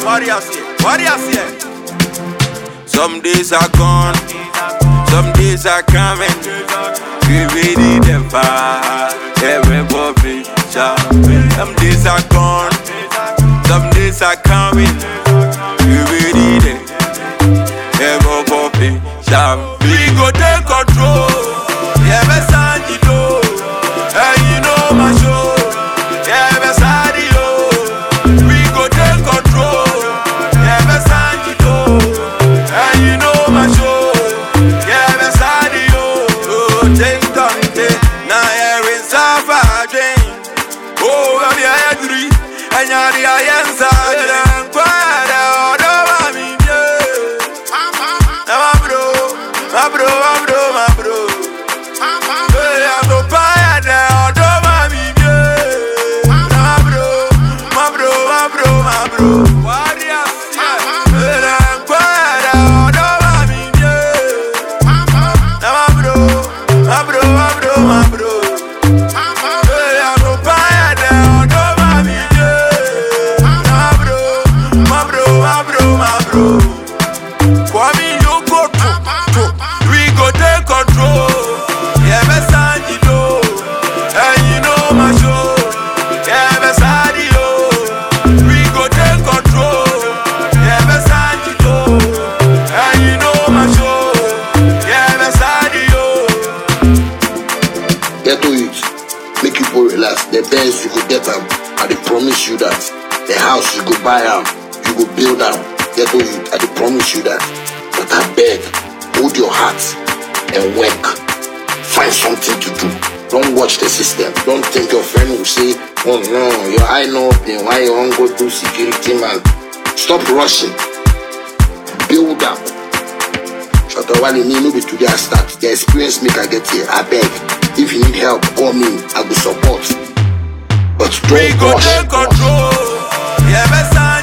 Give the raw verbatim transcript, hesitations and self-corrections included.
What do you say? What do you say? Some days are gone, some days are coming. We ready them fire, everybody shout. Some days are gone, some days are coming. We ready them, everybody shout. We go take control, yeah, best and you know, and you know my show, yeah, best and you know. We go take control, yeah, best and you know, and you know my show, yeah, best and you know. Oh, take Dante, now you're in Savage. Oh, I'm your agree, and you're the answer. I'm quite out of me, yeah. Now I'm bro, my bro, my bro, my bro. Hey, I'm no fire now, don't mind me, yeah. My bro, my bro, my bro, my bro. What do you say? Hey, I'm quiet now, don't mind me, yeah. Now my bro, my bro, my bro, my bro. Hey, I'm no fire now, don't mind me, yeah. My bro, my bro, my bro, my bro. Kwame, you go to, to. We go take control. Yeah, best and you know, and you know my show. Yeah, best and you know. We go take control. Yeah, best and you know, and you know my show. Yeah, best and you know. Get to it. Make people relax. The Benz you go get them. I dey promise you that. The house you go buy them. You go build them. Get to it. I dey promise you that. But I beg, hold your heart and work. Find something to do. Don't watch the system. Don't think your friend will say, oh no, your eye no open. Why you won't go do security, man? Stop rushing. Build up. Shut up while you need to be today I start. The experience make I get here. I beg. If you need help, call me. I will support. But don't We go rush. take control. Yeah, best and